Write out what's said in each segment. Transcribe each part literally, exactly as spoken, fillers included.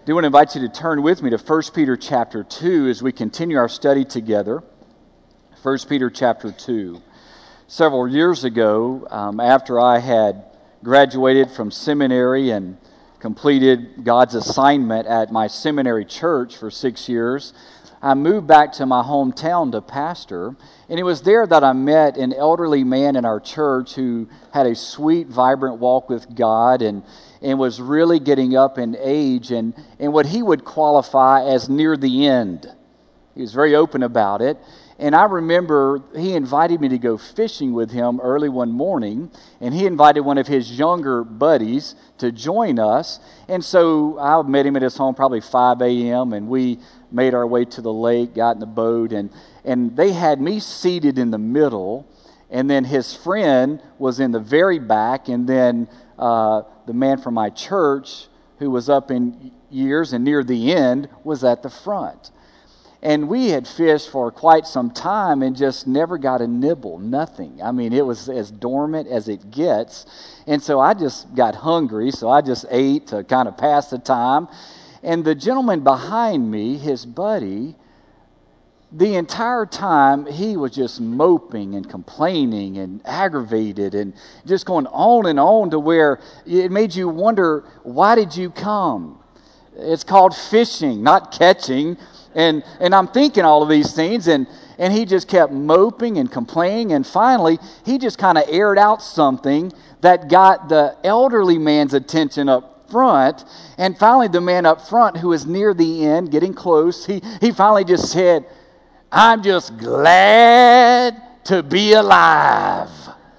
do want to invite you to turn with me to First Peter chapter two as we continue our study together. First Peter chapter two. Several years ago, um, after I had graduated from seminary and completed God's assignment at my seminary church for six years, I moved back to my hometown to pastor, and it was there that I met an elderly man in our church who had a sweet, vibrant walk with God and, and was really getting up in age and, and what he would qualify as near the end. He was very open about it. And I remember he invited me to go fishing with him early one morning, and he invited one of his younger buddies to join us. And so I met him at his home probably five a.m., and we made our way to the lake, got in the boat, and, and they had me seated in the middle, and then his friend was in the very back, and then uh, the man from my church, who was up in years and near the end, was at the front. And we had fished for quite some time and just never got a nibble, nothing. I mean, it was as dormant as it gets. And so I just got hungry, so I just ate to kind of pass the time. And the gentleman behind me, his buddy, the entire time he was just moping and complaining and aggravated and just going on and on to where it made you wonder, why did you come? It's called fishing, not catching. And and I'm thinking all of these things, and, and he just kept moping and complaining, and finally, he just kind of aired out something that got the elderly man's attention up front, and finally the man up front, who was near the end, getting close, he, he finally just said, "I'm just glad to be alive."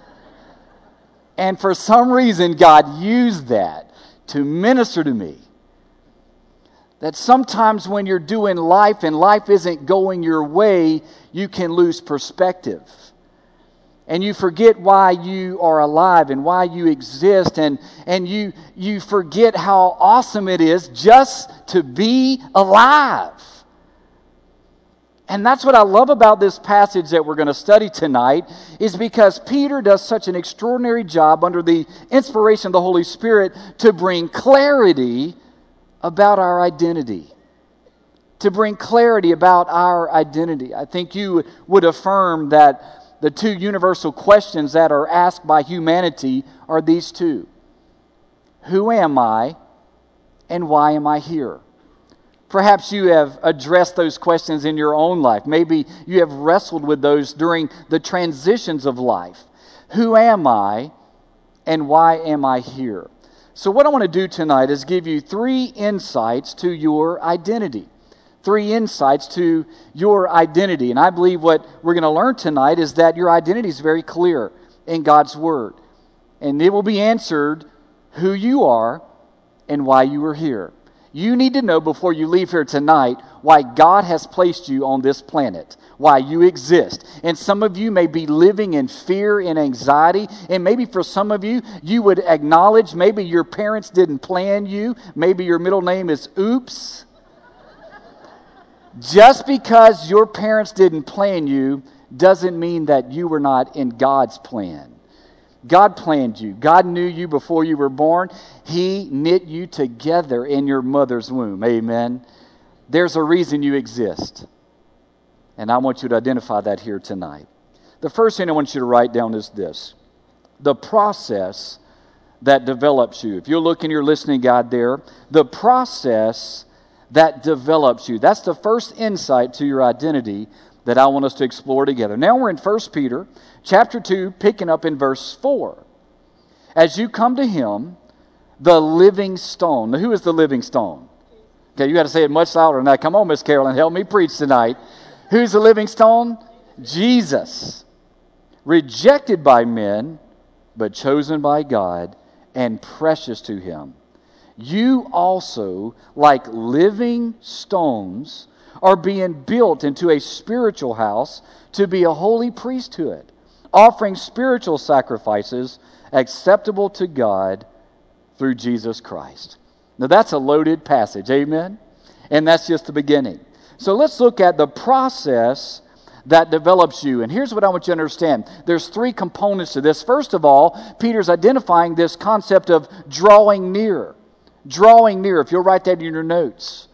And for some reason, God used that to minister to me. That sometimes when you're doing life and life isn't going your way, you can lose perspective. And you forget why you are alive and why you exist. And, and you, you forget how awesome it is just to be alive. And that's what I love about this passage that we're going to study tonight, is because Peter does such an extraordinary job under the inspiration of the Holy Spirit to bring clarity about our identity, to bring clarity about our identity. I think you would affirm that the two universal questions that are asked by humanity are these two. Who am I, and why am I here? Perhaps you have addressed those questions in your own life. Maybe you have wrestled with those during the transitions of life. Who am I, and why am I here? So what I want to do tonight is give you three insights to your identity. Three insights to your identity. And I believe what we're going to learn tonight is that your identity is very clear in God's Word. And it will be answered who you are and why you are here. You need to know before you leave here tonight why God has placed you on this planet, why you exist. And some of you may be living in fear and anxiety, and maybe for some of you, you would acknowledge maybe your parents didn't plan you, maybe your middle name is Oops. Just because your parents didn't plan you doesn't mean that you were not in God's plan. God planned you. God knew you before you were born. He knit you together in your mother's womb. Amen. There's a reason you exist. And I want you to identify that here tonight. The first thing I want you to write down is this: the process that develops you. If you'll look in your listening guide there, the process that develops you. That's the first insight to your identity that I want us to explore together. Now we're in First Peter chapter two, picking up in verse four. As you come to him, the living stone. Now, who is the living stone? Okay, you got to say it much louder than that. Come on, Miss Carolyn, help me preach tonight. Who's the living stone? Jesus. Rejected by men, but chosen by God and precious to him. You also, like living stones, are being built into a spiritual house to be a holy priesthood, offering spiritual sacrifices acceptable to God through Jesus Christ. Now that's a loaded passage, amen? And that's just the beginning. So let's look at the process that develops you. And here's what I want you to understand. There's three components to this. First of all, Peter's identifying this concept of drawing near. drawing near. If you'll write that in your notes.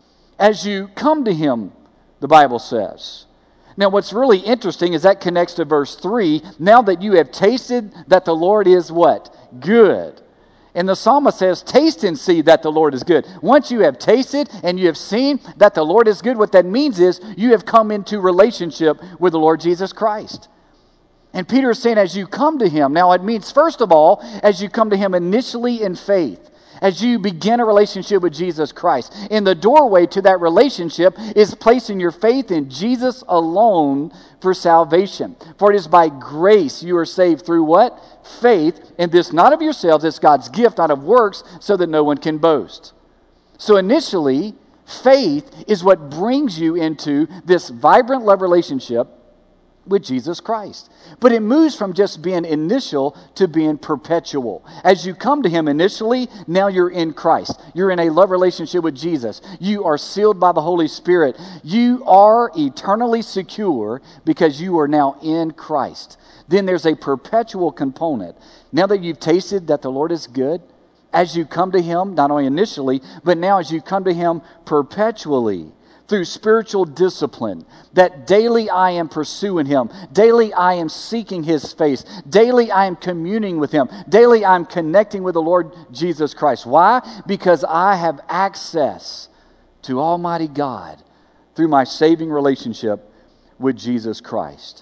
As you come to him, the Bible says. Now, what's really interesting is that connects to verse three. Now that you have tasted that the Lord is what? Good. And the psalmist says, taste and see that the Lord is good. Once you have tasted and you have seen that the Lord is good, what that means is you have come into relationship with the Lord Jesus Christ. And Peter is saying, as you come to him, now it means, first of all, as you come to him initially in faith, as you begin a relationship with Jesus Christ. And the doorway to that relationship is placing your faith in Jesus alone for salvation. For it is by grace you are saved through what? Faith. And this not of yourselves, it's God's gift, not of works, so that no one can boast. So initially, faith is what brings you into this vibrant love relationship with Jesus Christ. But it moves from just being initial to being perpetual. As you come to him initially, now you're in Christ. You're in a love relationship with Jesus. You are sealed by the Holy Spirit. You are eternally secure because you are now in Christ. Then there's a perpetual component. Now that you've tasted that the Lord is good, as you come to him, not only initially, but now as you come to him perpetually, through spiritual discipline, that daily I am pursuing him. Daily I am seeking his face. Daily I am communing with him. Daily I am connecting with the Lord Jesus Christ. Why? Because I have access to Almighty God through my saving relationship with Jesus Christ.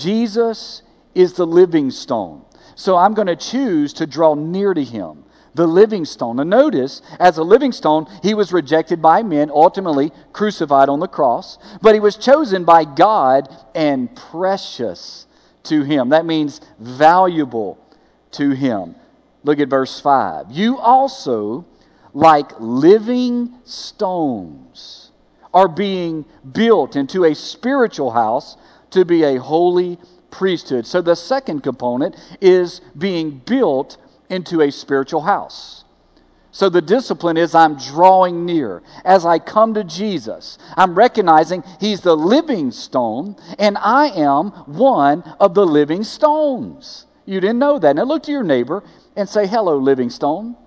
Jesus is the living stone. So I'm going to choose to draw near to him. The living stone. And notice, as a living stone, he was rejected by men, ultimately crucified on the cross. But he was chosen by God and precious to him. That means valuable to him. Look at verse five. You also, like living stones, are being built into a spiritual house to be a holy priesthood. So the second component is being built into a spiritual house. So the discipline is I'm drawing near. As I come to Jesus, I'm recognizing he's the living stone, and I am one of the living stones. You didn't know that. Now look to your neighbor and say, hello, living stone.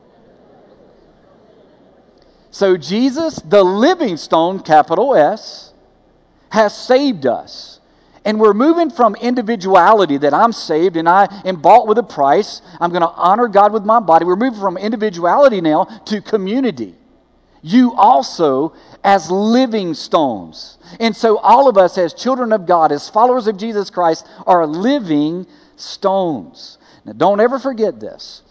So Jesus, the living stone, capital S, has saved us. And we're moving from individuality, that I'm saved and I am bought with a price. I'm going to honor God with my body. We're moving from individuality now to community. You also as living stones. And so all of us as children of God, as followers of Jesus Christ, are living stones. Now don't ever forget this.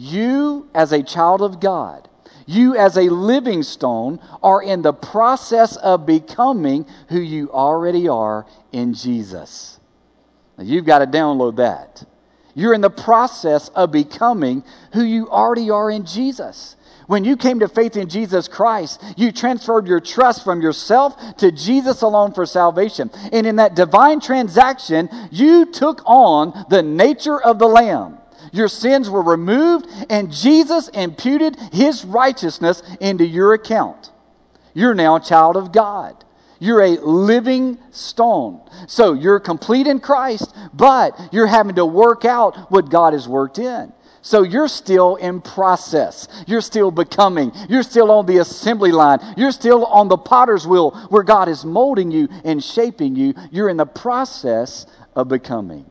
You as a child of God, you as a living stone are in the process of becoming who you already are in Jesus. Now you've got to download that. You're in the process of becoming who you already are in Jesus. When you came to faith in Jesus Christ, you transferred your trust from yourself to Jesus alone for salvation. And in that divine transaction, you took on the nature of the Lamb. Your sins were removed, and Jesus imputed his righteousness into your account. You're now a child of God. You're a living stone. So you're complete in Christ, but you're having to work out what God has worked in. So you're still in process. You're still becoming. You're still on the assembly line. You're still on the potter's wheel where God is molding you and shaping you. You're in the process of becoming.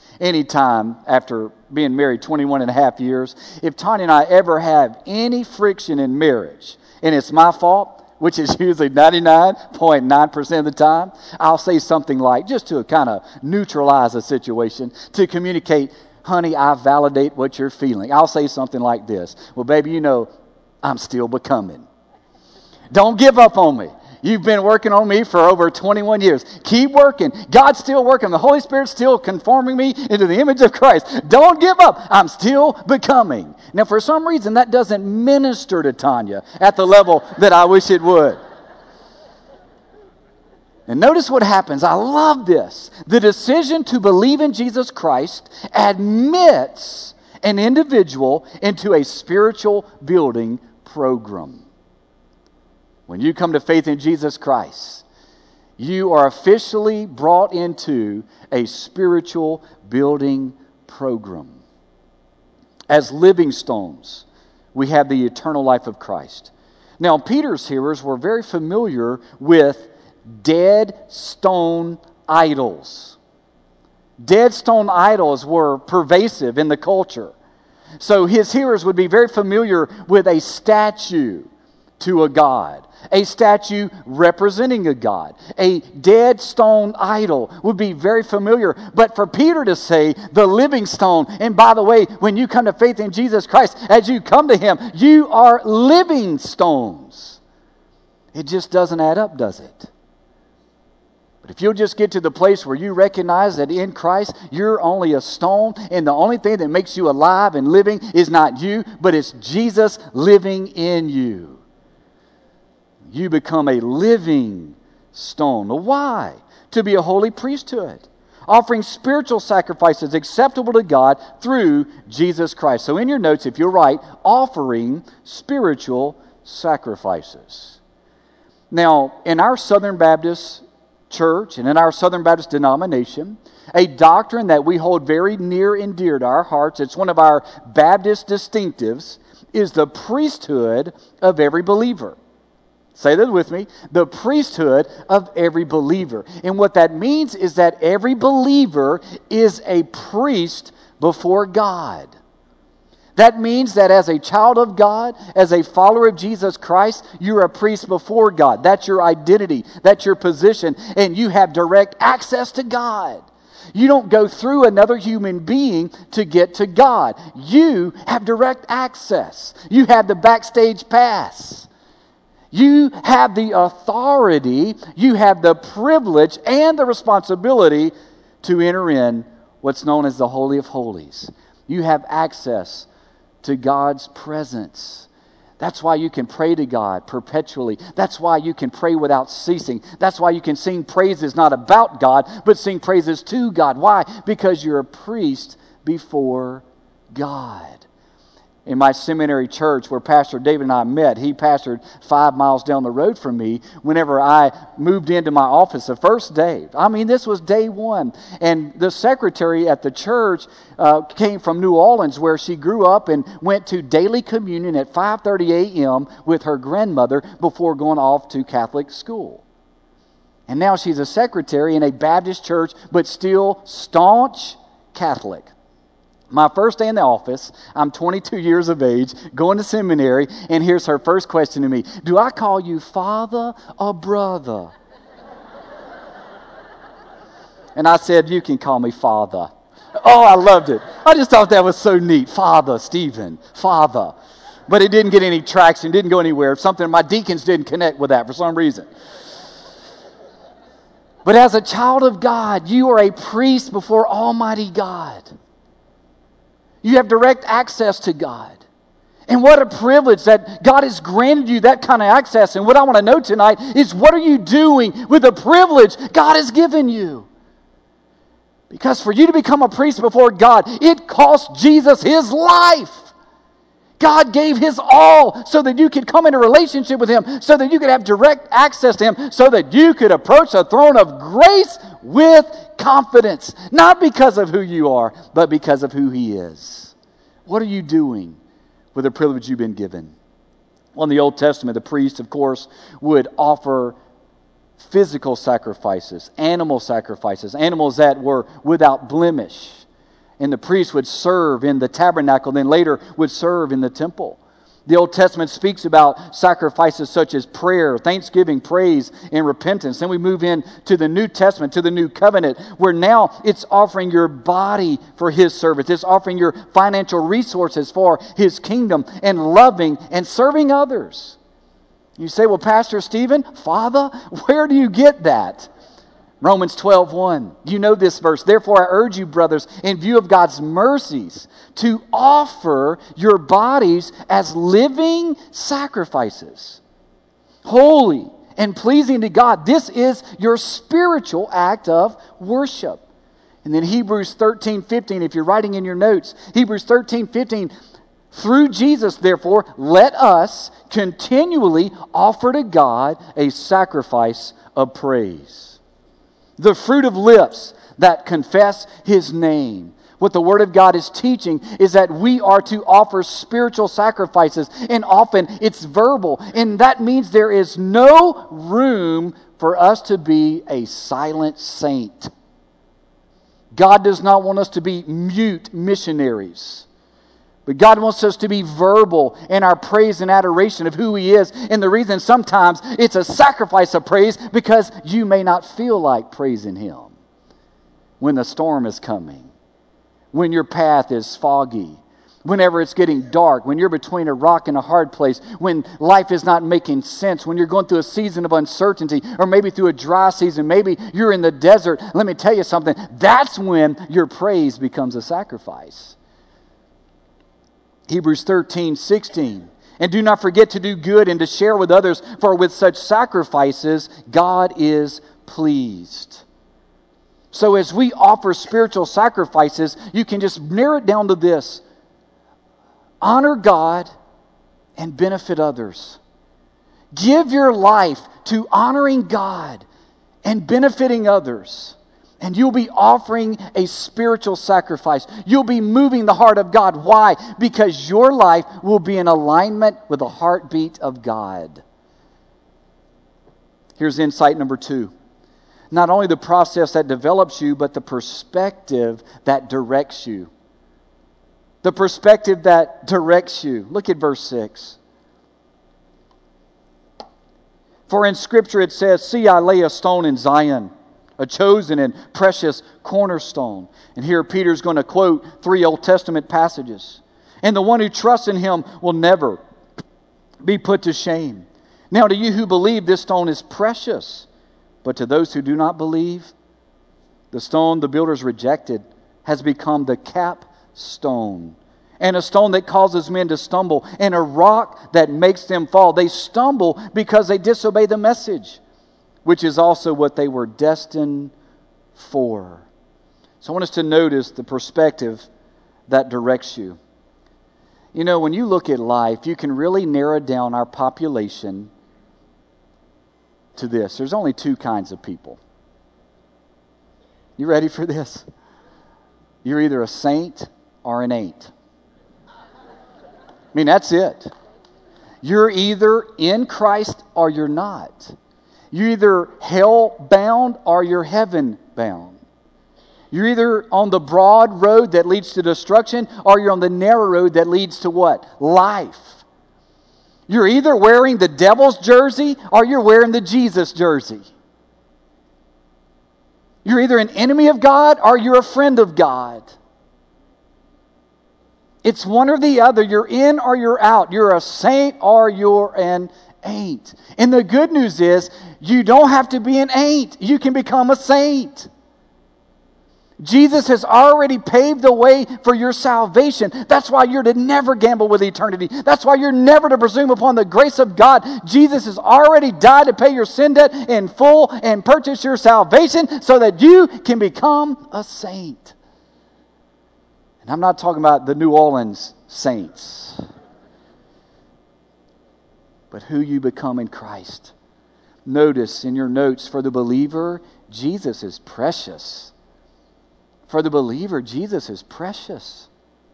Anytime after being married twenty-one and a half years, if Tanya and I ever have any friction in marriage, and it's my fault, which is usually ninety-nine point nine percent of the time, I'll say something like, just to kind of neutralize a situation, to communicate, honey, I validate what you're feeling. I'll say something like this. Well, baby, you know, I'm still becoming. Don't give up on me. You've been working on me for over twenty-one years. Keep working. God's still working. The Holy Spirit's still conforming me into the image of Christ. Don't give up. I'm still becoming. Now, for some reason, that doesn't minister to Tanya at the level that I wish it would. And notice what happens. I love this. The decision to believe in Jesus Christ admits an individual into a spiritual building program. When you come to faith in Jesus Christ, you are officially brought into a spiritual building program. As living stones, we have the eternal life of Christ. Now, Peter's hearers were very familiar with dead stone idols. Dead stone idols were pervasive in the culture. So his hearers would be very familiar with a statue to a god, a statue representing a god. A dead stone idol would be very familiar. But for Peter to say the living stone, and by the way, when you come to faith in Jesus Christ, as you come to Him, you are living stones. It just doesn't add up, does it? But if you'll just get to the place where you recognize that in Christ you're only a stone, and the only thing that makes you alive and living is not you, but it's Jesus living in you, you become a living stone. Why? To be a holy priesthood, offering spiritual sacrifices acceptable to God through Jesus Christ. So in your notes, if you're right, offering spiritual sacrifices. Now, in our Southern Baptist Church and in our Southern Baptist denomination, a doctrine that we hold very near and dear to our hearts, it's one of our Baptist distinctives, is the priesthood of every believer. Say that with me. The priesthood of every believer. And what that means is that every believer is a priest before God. That means that as a child of God, as a follower of Jesus Christ, you're a priest before God. That's your identity. That's your position. And you have direct access to God. You don't go through another human being to get to God. You have direct access. You have the backstage pass. You have the authority, you have the privilege and the responsibility to enter in what's known as the Holy of Holies. You have access to God's presence. That's why you can pray to God perpetually. That's why you can pray without ceasing. That's why you can sing praises not about God, but sing praises to God. Why? Because you're a priest before God. In my seminary church where Pastor David and I met, he pastored five miles down the road from me whenever I moved into my office the first day. I mean, this was day one. And the secretary at the church uh, came from New Orleans, where she grew up and went to daily communion at five thirty a.m. with her grandmother before going off to Catholic school. And now she's a secretary in a Baptist church, but still staunch Catholic. My first day in the office, I'm twenty-two years of age, going to seminary, and here's her first question to me. Do I call you father or brother? And I said, you can call me father. Oh, I loved it. I just thought that was so neat. Father, Stephen, father. But it didn't get any traction, didn't go anywhere. Something, my deacons didn't connect with that for some reason. But as a child of God, you are a priest before Almighty God. You have direct access to God. And what a privilege that God has granted you that kind of access. And what I want to know tonight is, what are you doing with the privilege God has given you? Because for you to become a priest before God, it cost Jesus His life. God gave His all so that you could come into relationship with Him, so that you could have direct access to Him, so that you could approach the throne of grace with confidence. Not because of who you are, but because of who He is. What are you doing with the privilege you've been given? Well, in the Old Testament, the priest, of course, would offer physical sacrifices, animal sacrifices, animals that were without blemish. And the priest would serve in the tabernacle, then later would serve in the temple. The Old Testament speaks about sacrifices such as prayer, thanksgiving, praise, and repentance. Then we move in to the New Testament, to the New Covenant, where now it's offering your body for His service. It's offering your financial resources for His kingdom, and loving and serving others. You say, well, Pastor Stephen, Father, where do you get that? Romans twelve one. You know this verse. Therefore I urge you, brothers, in view of God's mercies, to offer your bodies as living sacrifices, holy and pleasing to God. This is your spiritual act of worship. And then Hebrews thirteen fifteen, if you're writing in your notes, Hebrews thirteen fifteen, through Jesus, therefore, let us continually offer to God a sacrifice of praise. The fruit of lips that confess His name. What the Word of God is teaching is that we are to offer spiritual sacrifices, and often it's verbal, and that means there is no room for us to be a silent saint. God does not want us to be mute missionaries, but God wants us to be verbal in our praise and adoration of who He is. And the reason sometimes it's a sacrifice of praise because you may not feel like praising Him when the storm is coming, when your path is foggy, whenever it's getting dark, when you're between a rock and a hard place, when life is not making sense, when you're going through a season of uncertainty, or maybe through a dry season, maybe you're in the desert. Let me tell you something. That's when your praise becomes a sacrifice. Hebrews thirteen sixteen. And do not forget to do good and to share with others, for with such sacrifices God is pleased. So as we offer spiritual sacrifices, you can just narrow it down to this. Honor God and benefit others. Give your life to honoring God and benefiting others. And you'll be offering a spiritual sacrifice. You'll be moving the heart of God. Why? Because your life will be in alignment with the heartbeat of God. Here's insight number two. Not only the process that develops you, but the perspective that directs you. The perspective that directs you. Look at verse six. For in Scripture it says, see, I lay a stone in Zion, a chosen and precious cornerstone. And here Peter's going to quote three Old Testament passages. And the one who trusts in Him will never be put to shame. Now to you who believe, this stone is precious. But to those who do not believe, the stone the builders rejected has become the capstone, and a stone that causes men to stumble, and a rock that makes them fall. They stumble because they disobey the message, which is also what they were destined for. So I want us to notice the perspective that directs you. You know, when you look at life, you can really narrow down our population to this. There's only two kinds of people. You ready for this? You're either a saint or an ain't. I mean, that's it. You're either in Christ or you're not. You're either hell-bound or you're heaven-bound. You're either on the broad road that leads to destruction or you're on the narrow road that leads to what? Life. You're either wearing the devil's jersey or you're wearing the Jesus jersey. You're either an enemy of God or you're a friend of God. It's one or the other. You're in or you're out. You're a saint or you're an ain't. And the good news is you don't have to be an ain't. You can become a saint. Jesus has already paved the way for your salvation. That's why you're to never gamble with eternity. That's why you're never to presume upon the grace of God. Jesus has already died to pay your sin debt in full and purchase your salvation so that you can become a saint. And I'm not talking about the New Orleans saints, but who you become in Christ. Notice in your notes, for the believer, Jesus is precious. For the believer, Jesus is precious.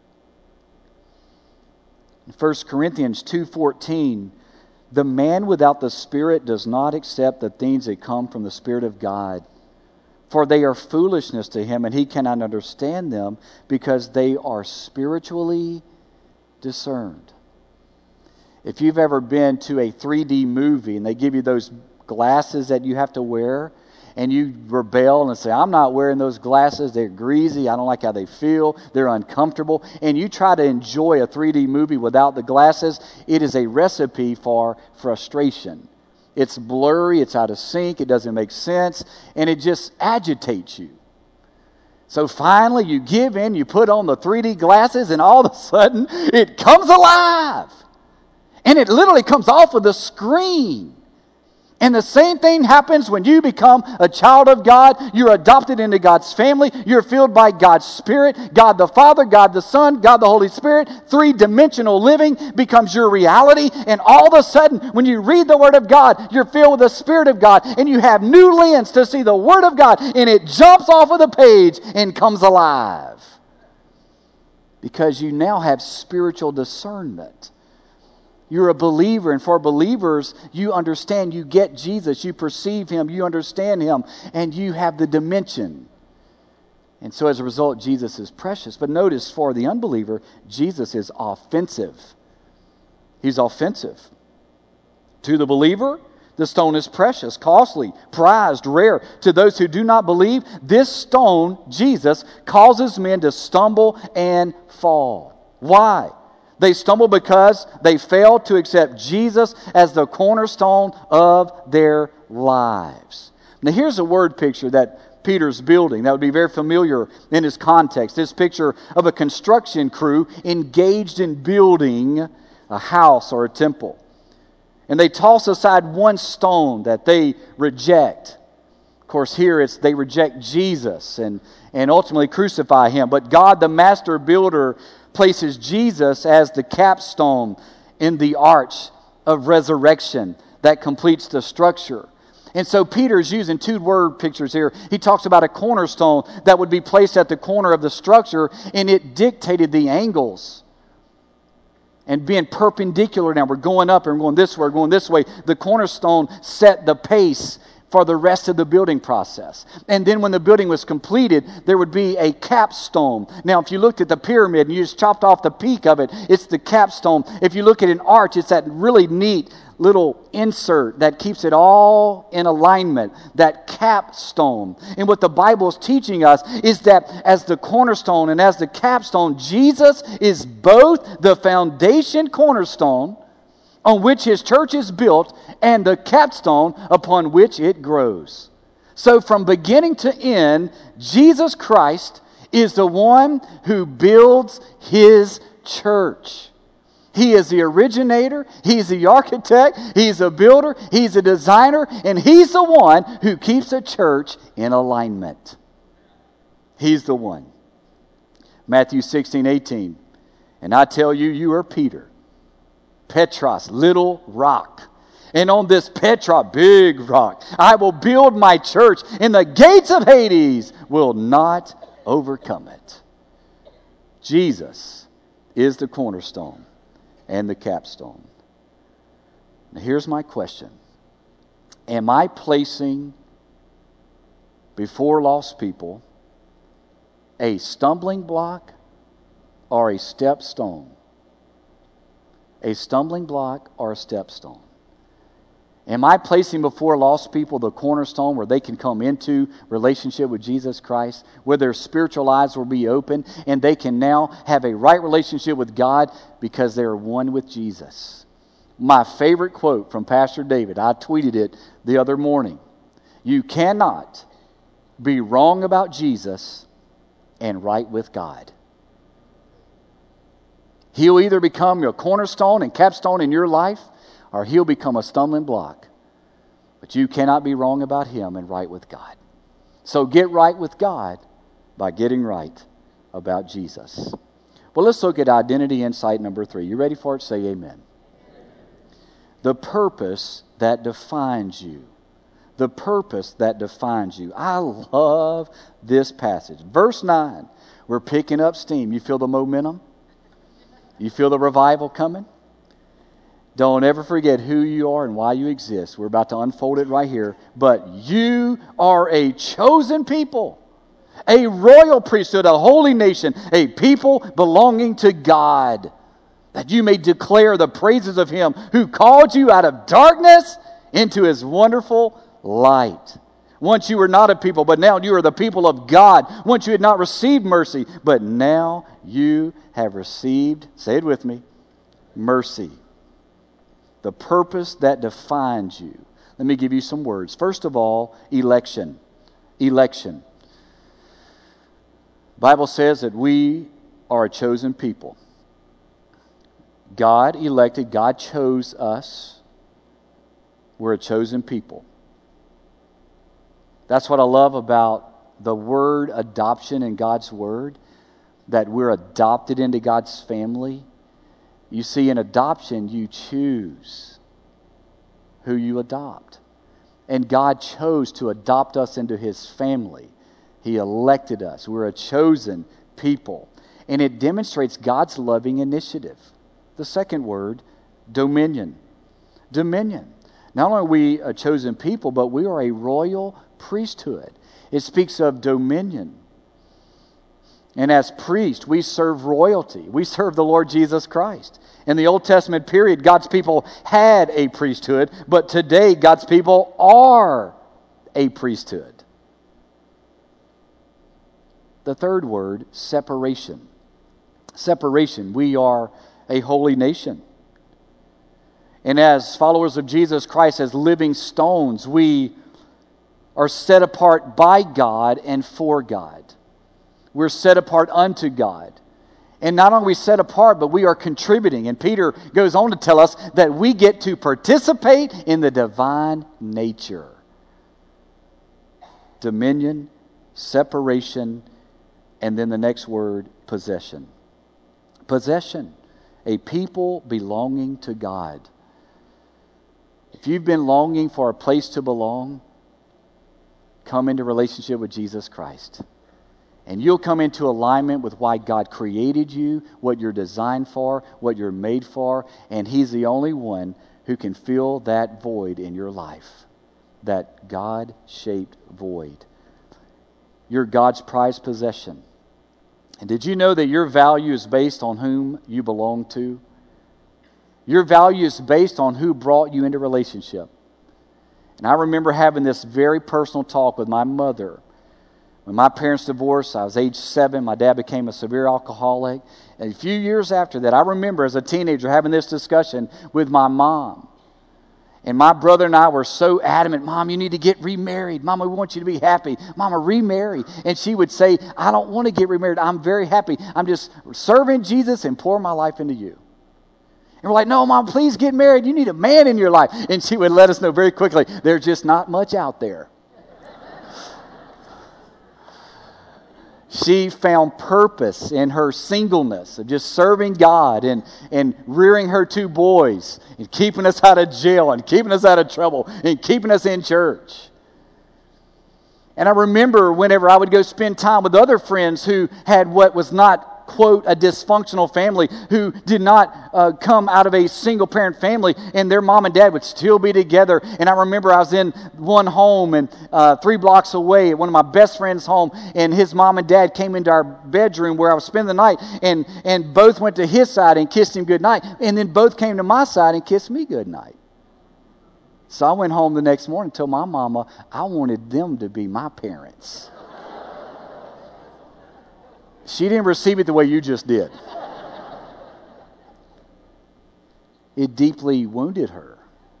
In First Corinthians two fourteen, the man without the Spirit does not accept the things that come from the Spirit of God, for they are foolishness to him, and he cannot understand them because they are spiritually discerned. If you've ever been to a three D movie and they give you those glasses that you have to wear, and you rebel and say, I'm not wearing those glasses, they're greasy, I don't like how they feel, they're uncomfortable, and you try to enjoy a three D movie without the glasses, it is a recipe for frustration. It's blurry, it's out of sync, it doesn't make sense, and it just agitates you. So finally you give in, you put on the three D glasses, and all of a sudden it comes alive. And it literally comes off of the screen. And the same thing happens when you become a child of God. You're adopted into God's family. You're filled by God's Spirit. God the Father, God the Son, God the Holy Spirit. Three-dimensional living becomes your reality. And all of a sudden, when you read the Word of God, you're filled with the Spirit of God. And you have new lens to see the Word of God. And it jumps off of the page and comes alive. because you now have spiritual discernment. You're a believer, and for believers, you understand, you get Jesus, you perceive Him, you understand Him, and you have the dimension. And so as a result, Jesus is precious. But notice, for the unbeliever, Jesus is offensive. He's offensive. To the believer, the stone is precious, costly, prized, rare. To those who do not believe, this stone, Jesus, causes men to stumble and fall. Why? They stumble because they fail to accept Jesus as the cornerstone of their lives. Now here's a word picture that Peter's building that would be very familiar in his context. This picture of a construction crew engaged in building a house or a temple. And they toss aside one stone that they reject. Of course, here it's they reject Jesus and, and ultimately crucify Him. But God, the master builder, places Jesus as the capstone in the arch of resurrection that completes the structure. And so Peter's using two word pictures here. He talks about a cornerstone that would be placed at the corner of the structure, and it dictated the angles. And being perpendicular now, we're going up and we're going this way, we're going this way. The cornerstone set the pace for the rest of the building process. And then when the building was completed, there would be a capstone. Now, if you looked at the pyramid and you just chopped off the peak of it, it's the capstone. If you look at an arch, it's that really neat little insert that keeps it all in alignment, that capstone. And what the Bible is teaching us is that as the cornerstone and as the capstone, Jesus is both the foundation cornerstone on which His church is built and the capstone upon which it grows. So from beginning to end, Jesus Christ is the one who builds His church. He is the originator, He's the architect, He's a builder, He's a designer, and He's the one who keeps a church in alignment. He's the one. Matthew sixteen, eighteen. And I tell you, you are Peter, Petros, little rock. And on this Petra, big rock, I will build my church, and the gates of Hades will not overcome it. Jesus is the cornerstone and the capstone. Now here's my question. Am I placing before lost people a stumbling block or a step stone? A stumbling block or a step stone? Am I placing before lost people the cornerstone where they can come into relationship with Jesus Christ, where their spiritual eyes will be open and they can now have a right relationship with God because they are one with Jesus? My favorite quote from Pastor David, I tweeted it the other morning. You cannot be wrong about Jesus and right with God. He'll either become your cornerstone and capstone in your life, or He'll become a stumbling block. But you cannot be wrong about Him and right with God. So get right with God by getting right about Jesus. Well, let's look at identity insight number three. You ready for it? Say amen. The purpose that defines you. The purpose that defines you. I love this passage. Verse nine, we're picking up steam. You feel the momentum? You feel the revival coming? Don't ever forget who you are and why you exist. We're about to unfold it right here. But you are a chosen people, a royal priesthood, a holy nation, a people belonging to God, that you may declare the praises of Him who called you out of darkness into His wonderful light. Once you were not a people, but now you are the people of God. Once you had not received mercy, but now you have received, say it with me, mercy. The purpose that defines you. Let me give you some words. First of all, election. Election. The Bible says that we are a chosen people. God elected, God chose us. We're a chosen people. That's what I love about the word adoption in God's Word, that we're adopted into God's family. You see, in adoption, you choose who you adopt. And God chose to adopt us into His family. He elected us. We're a chosen people. and it demonstrates God's loving initiative. The second word, dominion. Dominion. Not only are we a chosen people, but we are a royal priesthood. It speaks of dominion. And as priests, we serve royalty. We serve the Lord Jesus Christ. In the Old Testament period, God's people had a priesthood, but today God's people are a priesthood. The third word, separation. Separation. We are a holy nation. And as followers of Jesus Christ, as living stones, we are set apart by God and for God. We're set apart unto God. And not only are we set apart, but we are contributing. And Peter goes on to tell us that we get to participate in the divine nature. Dominion, separation, and then the next word, possession. Possession, a people belonging to God. If you've been longing for a place to belong, come into relationship with Jesus Christ. And you'll come into alignment with why God created you, what you're designed for, what you're made for, and He's the only one who can fill that void in your life, that God-shaped void. You're God's prized possession. And did you know that your value is based on whom you belong to? Your value is based on who brought you into relationship. And I remember having this very personal talk with my mother. When my parents divorced, I was age seven. My dad became a severe alcoholic. And a few years after that, I remember as a teenager having this discussion with my mom. And my brother and I were so adamant, Mom, you need to get remarried. Mama, we want you to be happy. Mama, remarry. And she would say, I don't want to get remarried. I'm very happy. I'm just serving Jesus and pouring my life into you. And we're like, no, Mom, please get married. You need a man in your life. And she would let us know very quickly, there's just not much out there. She found purpose in her singleness of just serving God and, and rearing her two boys and keeping us out of jail and keeping us out of trouble and keeping us in church. And I remember whenever I would go spend time with other friends who had what was not, quote, a dysfunctional family, who did not uh, come out of a single parent family, and their mom and dad would still be together. And I remember I was in one home and uh, three blocks away at one of my best friends' home, and his mom and dad came into our bedroom where I was spending the night, and, and both went to his side and kissed him goodnight, and then both came to my side and kissed me goodnight. So I went home the next morning and told my mama I wanted them to be my parents. She didn't receive it the way you just did. It deeply wounded her.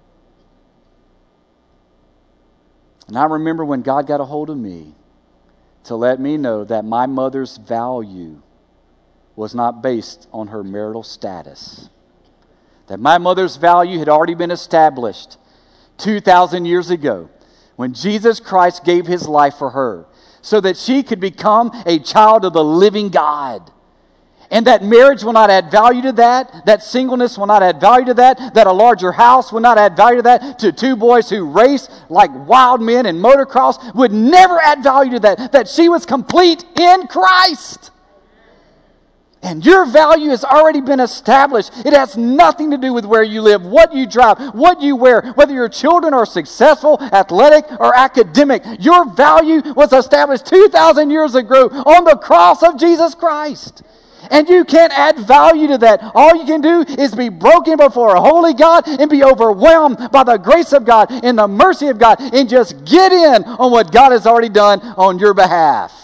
And I remember when God got a hold of me to let me know that my mother's value was not based on her marital status. That my mother's value had already been established two thousand years ago when Jesus Christ gave His life for her, so that she could become a child of the living God. And that marriage will not add value to that. That singleness will not add value to that. That a larger house will not add value to that. To two boys who race like wild men in motocross would never add value to that. That she was complete in Christ. And your value has already been established. It has nothing to do with where you live, what you drive, what you wear, whether your children are successful, athletic, or academic. Your value was established two thousand years ago on the cross of Jesus Christ. And you can't add value to that. All you can do is be broken before a holy God and be overwhelmed by the grace of God and the mercy of God and just get in on what God has already done on your behalf.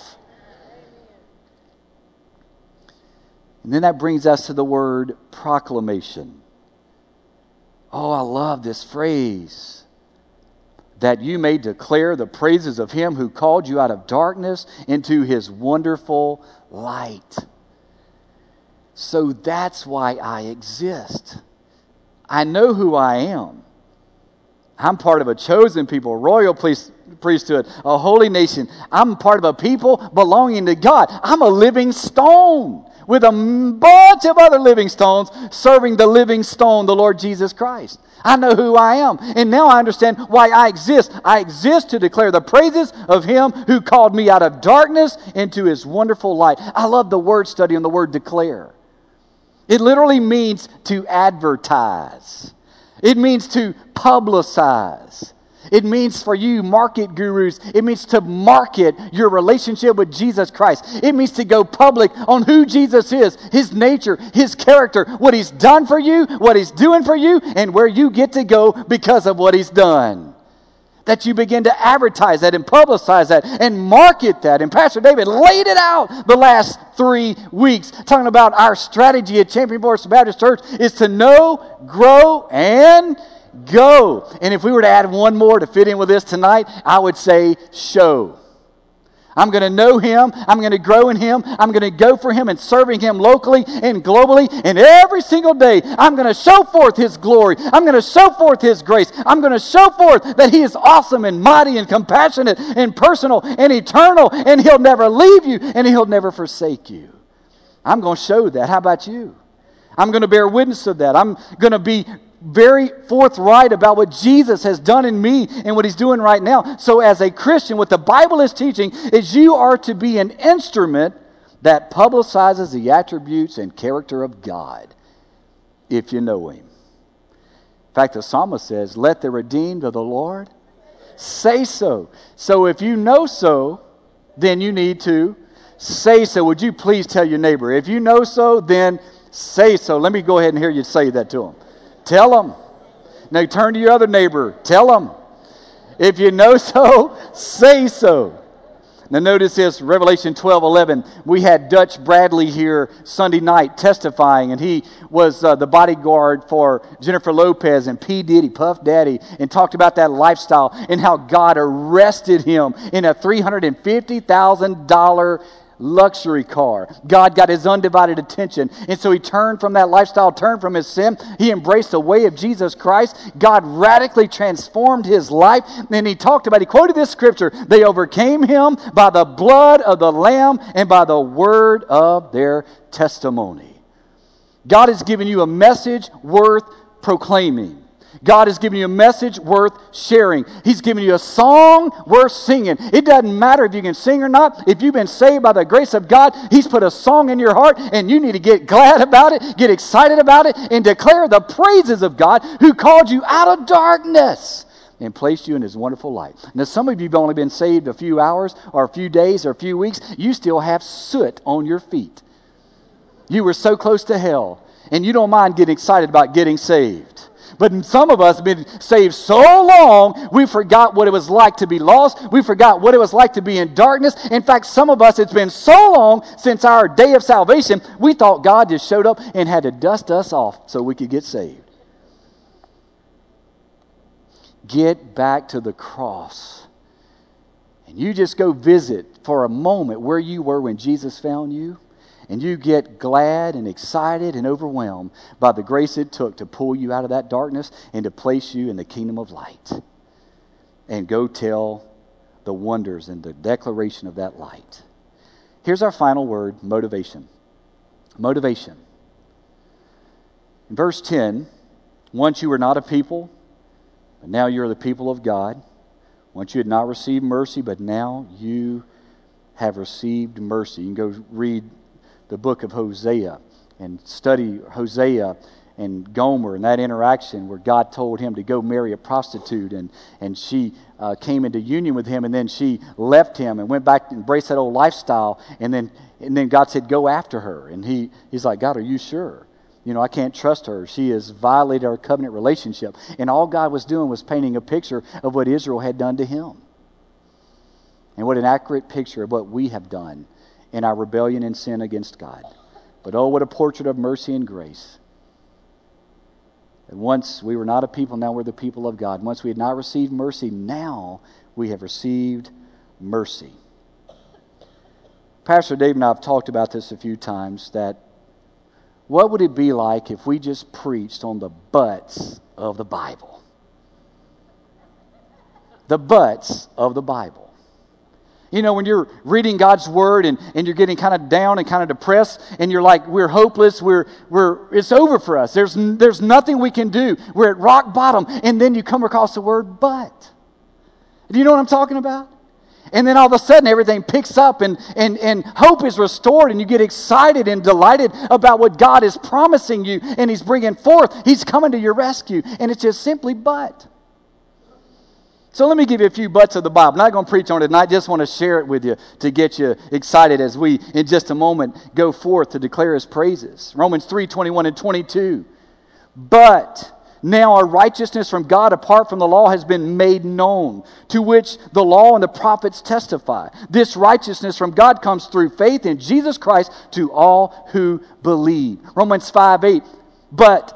And then that brings us to the word proclamation. Oh, I love this phrase. That you may declare the praises of Him who called you out of darkness into His wonderful light. So that's why I exist. I know who I am. I'm part of a chosen people, royal priesthood, a holy nation. I'm part of a people belonging to God. I'm a living stone. with a bunch of other living stones serving the living stone, the Lord Jesus Christ. I know who I am. And now I understand why I exist. I exist to declare the praises of Him who called me out of darkness into His wonderful light. I love the word study on the word declare. It literally means to advertise. It means to publicize. It means for you market gurus, it means to market your relationship with Jesus Christ. It means to go public on who Jesus is, His nature, His character, what He's done for you, what He's doing for you, and where you get to go because of what He's done. That you begin to advertise that and publicize that and market that. And Pastor David laid it out the last three weeks, talking about our strategy at Champion Forest Baptist Church is to know, grow, and go. And if we were to add one more to fit in with this tonight, I would say show. I'm going to know Him. I'm going to grow in Him. I'm going to go for Him and serving Him locally and globally. And every single day, I'm going to show forth His glory. I'm going to show forth His grace. I'm going to show forth that He is awesome and mighty and compassionate and personal and eternal. And He'll never leave you and He'll never forsake you. I'm going to show that. How about you? I'm going to bear witness of that. I'm going to be very forthright about what Jesus has done in me and what He's doing right now. So as a Christian, what the Bible is teaching is you are to be an instrument that publicizes the attributes and character of God if you know Him. In fact, the psalmist says, let the redeemed of the Lord say so. So if you know so, then you need to say so. Would you please tell your neighbor, if you know so, then say so. Let me go ahead and hear you say that to him. Tell them. Now turn to your other neighbor. Tell them. If you know so, say so. Now notice this, Revelation twelve eleven. We had Dutch Bradley here Sunday night testifying, and he was uh, the bodyguard for Jennifer Lopez and P. Diddy, Puff Daddy, and talked about that lifestyle and how God arrested him in a three hundred fifty thousand dollars luxury car. God got his undivided attention. And so he turned from that lifestyle, turned from his sin. He embraced the way of Jesus Christ. God radically transformed his life. And he talked about, he quoted this scripture, they overcame him by the blood of the Lamb and by the word of their testimony. God has given you a message worth proclaiming. God has given you a message worth sharing. He's given you a song worth singing. It doesn't matter if you can sing or not. If you've been saved by the grace of God, He's put a song in your heart, and you need to get glad about it, get excited about it, and declare the praises of God who called you out of darkness and placed you in His wonderful light. Now, some of you have only been saved a few hours or a few days or a few weeks. You still have soot on your feet. You were so close to hell, and you don't mind getting excited about getting saved. But some of us have been saved so long, we forgot what it was like to be lost. We forgot what it was like to be in darkness. In fact, some of us, it's been so long since our day of salvation, we thought God just showed up and had to dust us off so we could get saved. Get back to the cross. And you just go visit for a moment where you were when Jesus found you. And you get glad and excited and overwhelmed by the grace it took to pull you out of that darkness and to place you in the kingdom of light. And go tell the wonders and the declaration of that light. Here's our final word, motivation. Motivation. In verse ten, once you were not a people, but now you're the people of God. Once you had not received mercy, but now you have received mercy. You can go read the book of Hosea and study Hosea and Gomer and that interaction where God told him to go marry a prostitute, and, and she uh, came into union with him, and then she left him and went back to embrace that old lifestyle, and then and then God said, go after her. And he he's like, God, are you sure? You know, I can't trust her. She has violated our covenant relationship. And all God was doing was painting a picture of what Israel had done to him. And what an accurate picture of what we have done in our rebellion and sin against God. But oh, what a portrait of mercy and grace. And once we were not a people, now we're the people of God. Once we had not received mercy, now we have received mercy. Pastor Dave and I have talked about this a few times, that what would it be like if we just preached on the buts of the Bible? The buts of the Bible. You know, when you're reading God's Word and, and you're getting kind of down and kind of depressed and you're like, we're hopeless, we're, we're, it's over for us. There's, there's nothing we can do. We're at rock bottom. And then you come across the word but. Do you know what I'm talking about? And then all of a sudden everything picks up and, and, and hope is restored and you get excited and delighted about what God is promising you and He's bringing forth. He's coming to your rescue. And it's just simply but. So let me give you a few buts of the Bible. I'm not going to preach on it tonight. Just want to share it with you to get you excited as we, in just a moment, go forth to declare His praises. Romans three, twenty-one and twenty-two. But now our righteousness from God apart from the law has been made known, to which the law and the prophets testify. This righteousness from God comes through faith in Jesus Christ to all who believe. Romans five, eight. But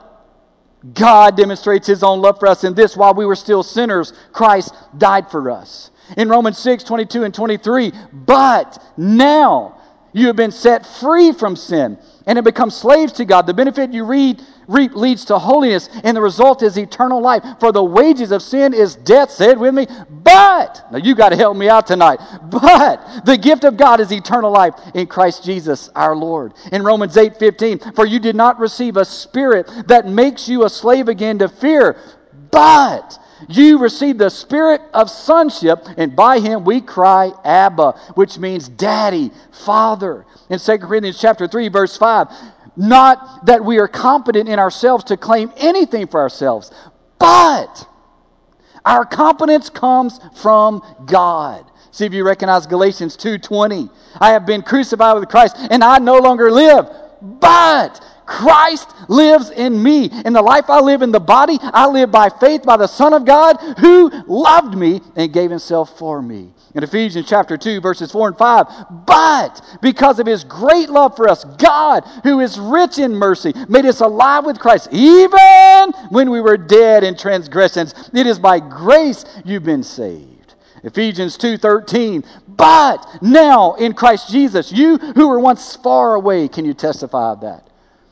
God demonstrates His own love for us in this: while we were still sinners, Christ died for us. In Romans six, twenty-two and twenty-three, but now you have been set free from sin and have become slaves to God. The benefit you read, reap leads to holiness, and the result is eternal life. For the wages of sin is death. Say it with me. But, now you got to help me out tonight. But the gift of God is eternal life in Christ Jesus our Lord. In Romans eight, fifteen, for you did not receive a spirit that makes you a slave again to fear, but you received the spirit of sonship, and by Him we cry, Abba, which means daddy, father. In Second Corinthians chapter three, verse five, not that we are competent in ourselves to claim anything for ourselves, but our competence comes from God. See if you recognize Galatians two twenty. I have been crucified with Christ, and I no longer live, but Christ lives in me. In the life I live in the body, I live by faith by the Son of God who loved me and gave Himself for me. In Ephesians chapter two, verses four and five, but because of His great love for us, God, who is rich in mercy, made us alive with Christ, even when we were dead in transgressions. It is by grace you've been saved. Ephesians two thirteen, but now in Christ Jesus, you who were once far away, can you testify of that,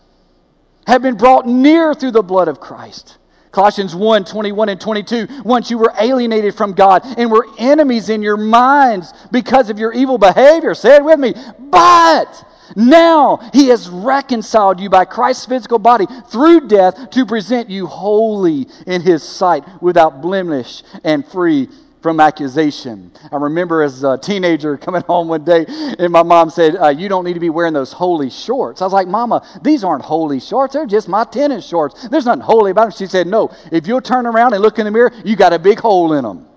have been brought near through the blood of Christ. Colossians one, twenty-one and twenty-two, once you were alienated from God and were enemies in your minds because of your evil behavior. Say it with me. But now He has reconciled you by Christ's physical body through death to present you holy in His sight, without blemish and free from accusation. I remember as a teenager coming home one day and my mom said, uh, you don't need to be wearing those holy shorts. I was like, Mama, these aren't holy shorts. They're just my tennis shorts. There's nothing holy about them. She said, no, if you'll turn around and look in the mirror, you got a big hole in them.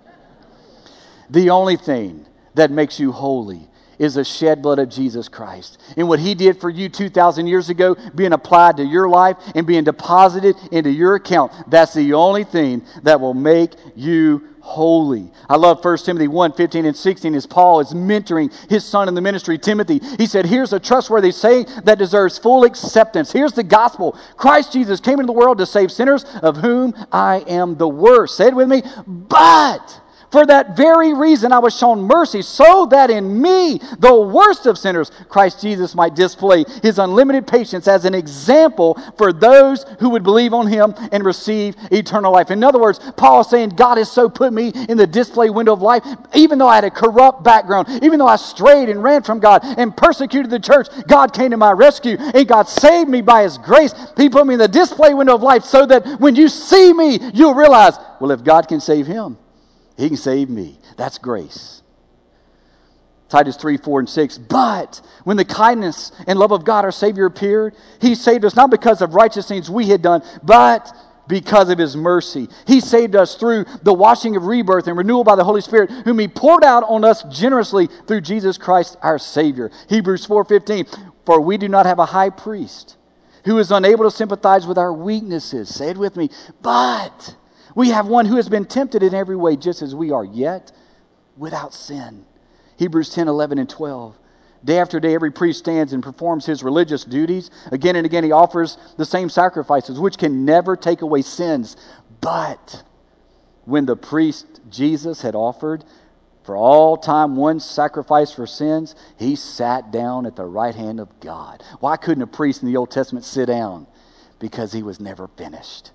The only thing that makes you holy is the shed blood of Jesus Christ. And what He did for you two thousand years ago being applied to your life and being deposited into your account, that's the only thing that will make you holy. I love First Timothy one, fifteen and sixteen as Paul is mentoring his son in the ministry, Timothy. He said, here's a trustworthy saying that deserves full acceptance. Here's the gospel. Christ Jesus came into the world to save sinners, of whom I am the worst. Say it with me. But for that very reason I was shown mercy, so that in me, the worst of sinners, Christ Jesus might display His unlimited patience as an example for those who would believe on Him and receive eternal life. In other words, Paul is saying, God has so put me in the display window of life, even though I had a corrupt background, even though I strayed and ran from God and persecuted the church, God came to my rescue and God saved me by His grace. He put me in the display window of life so that when you see me, you'll realize, well, if God can save him, He can save me. That's grace. Titus three, four, and six. But when the kindness and love of God our Savior appeared, He saved us not because of righteous things we had done, but because of His mercy. He saved us through the washing of rebirth and renewal by the Holy Spirit, whom He poured out on us generously through Jesus Christ our Savior. Hebrews four, fifteen. For we do not have a high priest who is unable to sympathize with our weaknesses. Say it with me. But we have one who has been tempted in every way, just as we are, yet without sin. Hebrews ten, eleven, and twelve. Day after day, every priest stands and performs his religious duties. Again and again, he offers the same sacrifices, which can never take away sins. But when the priest Jesus had offered for all time one sacrifice for sins, He sat down at the right hand of God. Why couldn't a priest in the Old Testament sit down? Because he was never finished.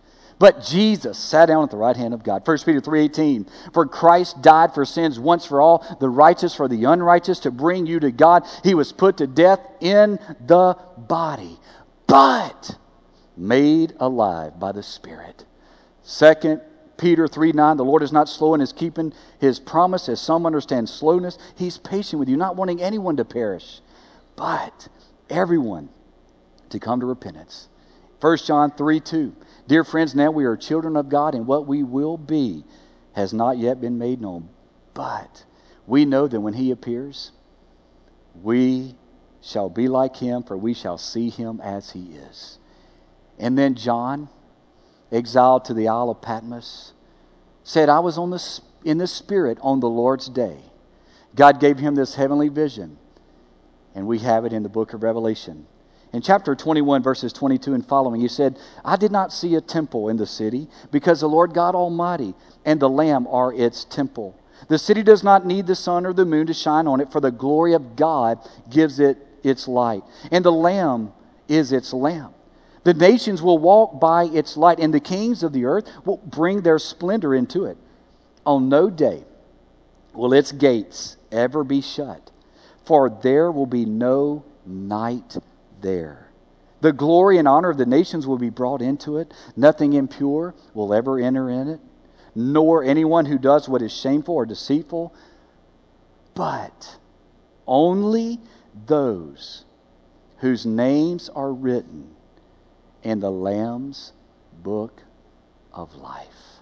But Jesus sat down at the right hand of God. First Peter three eighteen, for Christ died for sins once for all, the righteous for the unrighteous, to bring you to God. He was put to death in the body, but made alive by the Spirit. Second Peter three nine, the Lord is not slow in his keeping his promise, as some understand slowness. He's patient with you, not wanting anyone to perish, but everyone to come to repentance. First John three two, dear friends, now we are children of God, and what we will be has not yet been made known. But we know that when he appears, we shall be like him, for we shall see him as he is. And then John, exiled to the Isle of Patmos, said, I was on the, in the Spirit on the Lord's day. God gave him this heavenly vision, and we have it in the book of Revelation. In chapter twenty-one, verses twenty-two and following, he said, I did not see a temple in the city, because the Lord God Almighty and the Lamb are its temple. The city does not need the sun or the moon to shine on it, for the glory of God gives it its light, and the Lamb is its lamp. The nations will walk by its light, and the kings of the earth will bring their splendor into it. On no day will its gates ever be shut, for there will be no night there. The glory and honor of the nations will be brought into it. Nothing impure will ever enter in it, nor anyone who does what is shameful or deceitful, but only those whose names are written in the Lamb's book of life.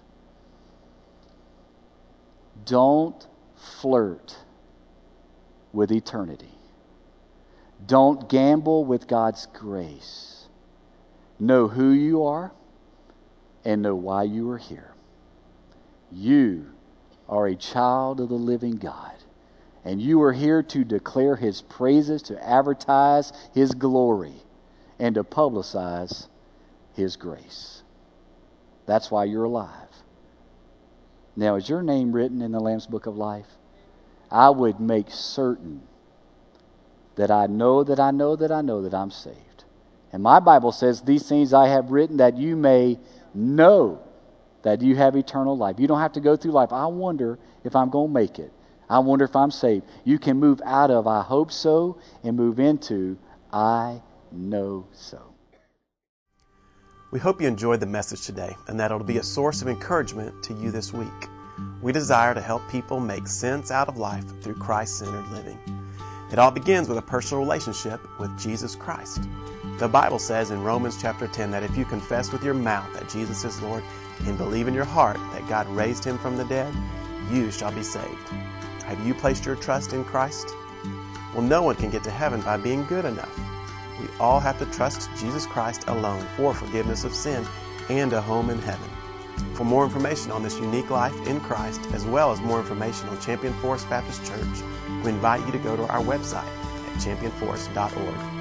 Don't flirt with eternity. Don't gamble with God's grace. Know who you are and know why you are here. You are a child of the living God, and you are here to declare his praises, to advertise his glory, and to publicize his grace. That's why you're alive. Now, is your name written in the Lamb's book of life? I would make certain that I know that I know that I know that I'm saved. And my Bible says, these things I have written that you may know that you have eternal life. You don't have to go through life. I wonder if I'm going to make it. I wonder if I'm saved. You can move out of I hope so and move into I know so. We hope you enjoyed the message today and that it'll be a source of encouragement to you this week. We desire to help people make sense out of life through Christ-centered living. It all begins with a personal relationship with Jesus Christ. The Bible says in Romans chapter ten that if you confess with your mouth that Jesus is Lord and believe in your heart that God raised him from the dead, you shall be saved. Have you placed your trust in Christ? Well, no one can get to heaven by being good enough. We all have to trust Jesus Christ alone for forgiveness of sin and a home in heaven. For more information on this unique life in Christ, as well as more information on Champion Forest Baptist Church, we invite you to go to our website at champion forest dot org.